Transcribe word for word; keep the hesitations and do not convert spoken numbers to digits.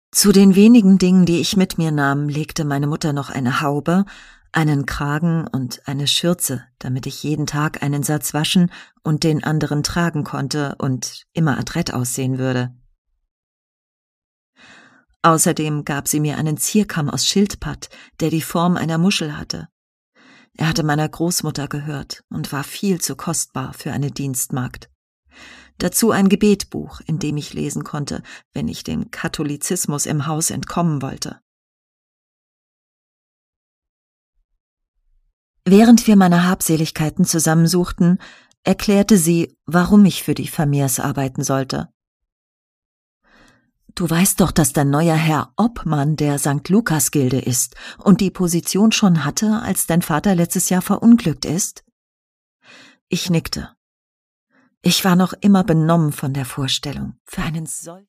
Zu den wenigen Dingen, die ich mit mir nahm, legte meine Mutter noch eine Haube, einen Kragen und eine Schürze, damit ich jeden Tag einen Satz waschen und den anderen tragen konnte und immer adrett aussehen würde. Außerdem gab sie mir einen Zierkamm aus Schildpatt, der die Form einer Muschel hatte. Er hatte meiner Großmutter gehört und war viel zu kostbar für eine Dienstmagd. Dazu ein Gebetbuch, in dem ich lesen konnte, wenn ich dem Katholizismus im Haus entkommen wollte. Während wir meine Habseligkeiten zusammensuchten, erklärte sie, warum ich für die Vermeers arbeiten sollte. »Du weißt doch, dass dein neuer Herr Obmann der Sankt Lukas-Gilde ist und die Position schon hatte, als dein Vater letztes Jahr verunglückt ist?« Ich nickte. Ich war noch immer benommen von der Vorstellung, für einen solchen